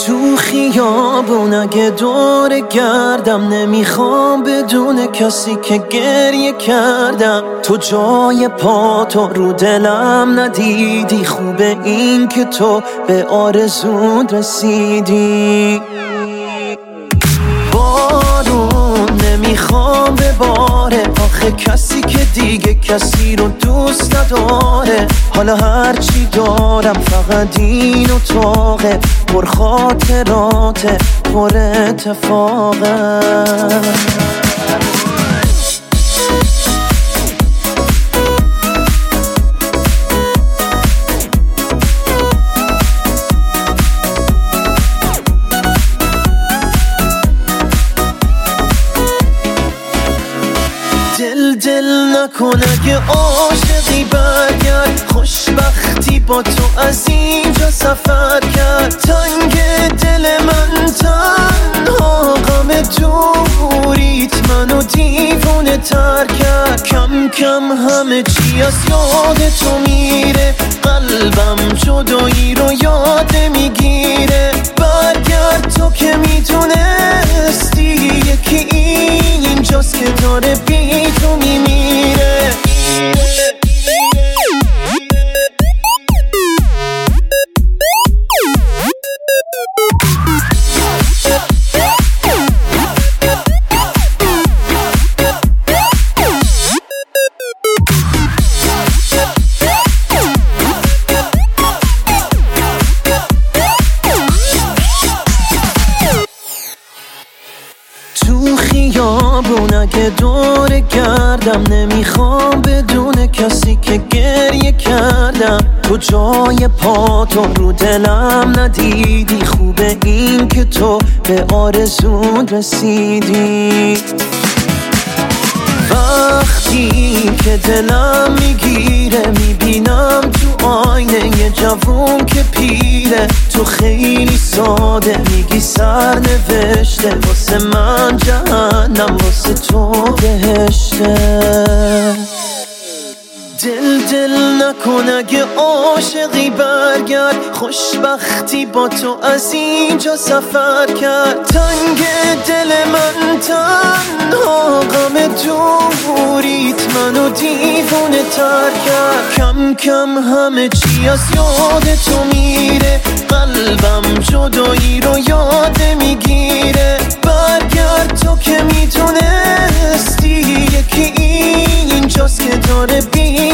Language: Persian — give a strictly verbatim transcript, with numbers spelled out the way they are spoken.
تو خیابون اگه دور گردم نمیخوام بدون کسی که گریه کردم. تو جای پا تو رو دلم ندیدی، خوبه این که تو به آرزون رسیدی. بارون نمیخوام بباره، آخه کسی که دیگه کسی رو دوست نداره. حالا هرچی دارم فقط این اتاقه، پر خاطراته پر اتفاقه. دل دل نکن اگه عاشقی برگرد، خوشبختی با تو از اینجا سفر کرد. تنگ دل من تنها غم دوریت منو دیوونه تر کرد. کم کم همه چی از یاد تو میره، قلبم جدایی رو یاد میگیره. برگرد تو که میدونستی یکی اینجاست که داره بی تو میمیره. تو خیابون اگه دور گردم نمیخوام بدون کسی که گریه کردم. تو جای پا تو رو دلم ندیدی، خوبه این که تو به آرزون رسیدی. وقتی که دلم میگیره میبینم تو آینه یه جوون که پیره. تو خیلی ساده میگی سر نوشته، واسه من جهنم واسه تو بهشته. دل دل نکن اگه عاشقی برگرد، خوشبختی با تو از اینجا سفر کرد. تنگ دل من تنها غم دوریت منو دیوونه تر کرد. کم کم همه چی از یاد تو میره، قلبم جدایی رو یاد میگیره. برگرد تو که میدونستی یکی اینجاست که داره بی